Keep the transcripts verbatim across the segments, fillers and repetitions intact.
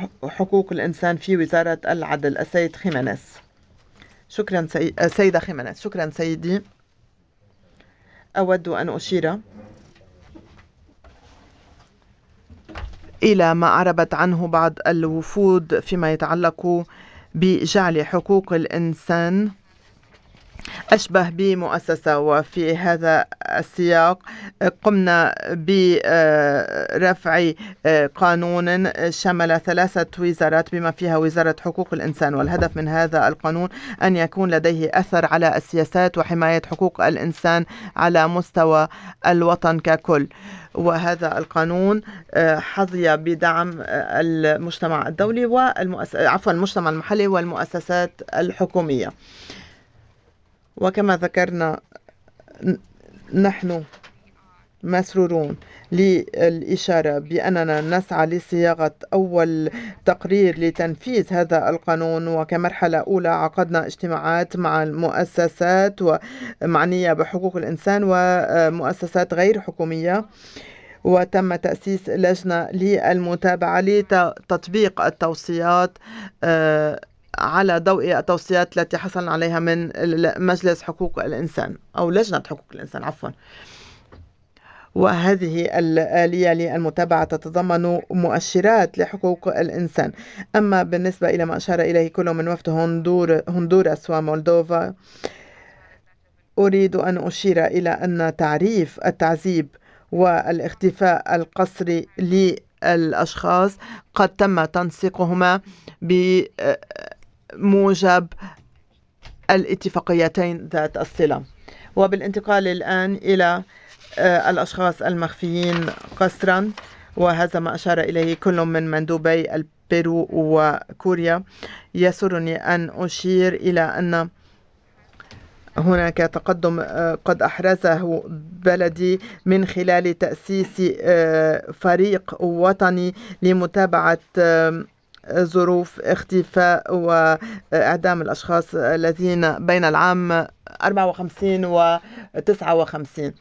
حقوق الإنسان في وزارة العدل السيد خيمينيز. شكرا سي... سيدة خيمينيز. شكرا سيدي. أود أن أشير إلى ما أعربت عنه بعض الوفود فيما يتعلق بجعل حقوق الإنسان أشبه بمؤسسة، وفي هذا السياق قمنا برفع قانون شمل ثلاثة وزارات بما فيها وزارة حقوق الإنسان، والهدف من هذا القانون أن يكون لديه أثر على السياسات وحماية حقوق الإنسان على مستوى الوطن ككل. وهذا القانون حظي بدعم المجتمع الدولي والمؤسس... عفوا المجتمع المحلي والمؤسسات الحكومية. وكما ذكرنا نحن مسرورون للإشارة بأننا نسعى لصياغة أول تقرير لتنفيذ هذا القانون، وكمرحلة أولى عقدنا اجتماعات مع المؤسسات ومعنية بحقوق الإنسان ومؤسسات غير حكومية، وتم تأسيس لجنة للمتابعة لتطبيق التوصيات على ضوء التوصيات التي حصلنا عليها من مجلس حقوق الإنسان أو لجنة حقوق الإنسان عفوا. وهذه الآلية للمتابعة تتضمن مؤشرات لحقوق الإنسان. أما بالنسبة إلى ما أشار إليه كل من وفد هندور هندوراس ومولدوفا، أريد أن أشير إلى أن تعريف التعذيب والاختفاء القسري للأشخاص قد تم تنسيقهما بموجب الاتفاقيتين ذات الصلة. وبالانتقال الآن إلى الأشخاص المخفيين قسرا، وهذا ما أشار إليه كل من مندوبي البيرو وكوريا، يسرني أن أشير إلى أن هناك تقدم قد أحرزه بلدي من خلال تأسيس فريق وطني لمتابعة ظروف اختفاء وإعدام الأشخاص الذين بين العام أربعة وخمسين و تسعة وخمسين،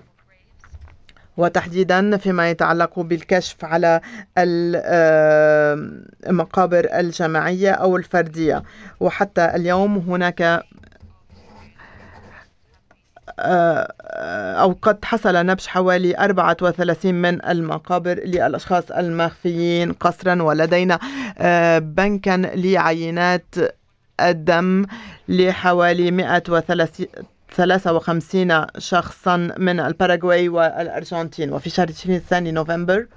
وتحديدا فيما يتعلق بالكشف على المقابر الجماعية أو الفردية. وحتى اليوم هناك أو قد حصل نبش حوالي أربعة وثلاثين من المقابر للأشخاص المخفيين قسرا، ولدينا بنكا لعينات الدم لحوالي مئة وثلاثة وخمسين شخصا من الباراغواي والأرجنتين. وفي شهر تشرين الثاني نوفمبر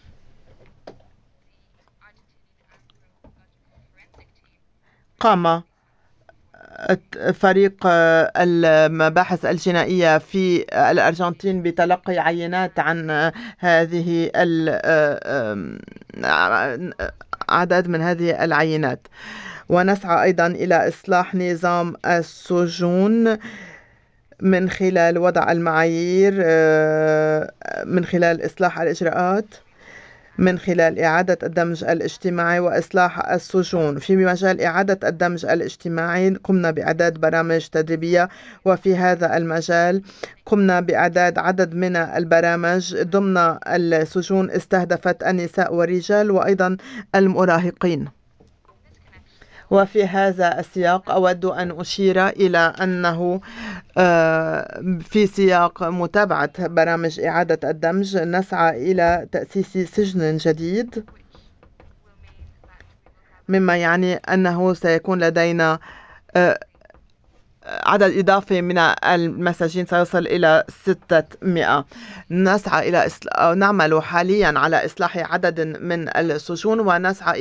قام فريق المباحث الجنائية في الأرجنتين بتلقي عينات عن هذه عدد من هذه العينات. ونسعى أيضا إلى إصلاح نظام السجون من خلال وضع المعايير، من خلال إصلاح الإجراءات، من خلال إعادة الدمج الاجتماعي وإصلاح السجون. في مجال إعادة الدمج الاجتماعي قمنا بإعداد برامج تدريبية، وفي هذا المجال قمنا بإعداد عدد من البرامج ضمن السجون استهدفت النساء والرجال وأيضا المراهقين. وفي هذا السياق أود أن أشير إلى أنه في سياق متابعة برامج إعادة الدمج نسعى إلى تأسيس سجن جديد، مما يعني أنه سيكون لدينا عدد إضافي من المساجين سيصل إلى ستمائة. نسعى إلى إصلاح، نعمل حاليا على إصلاح عدد من السجون، ونسعى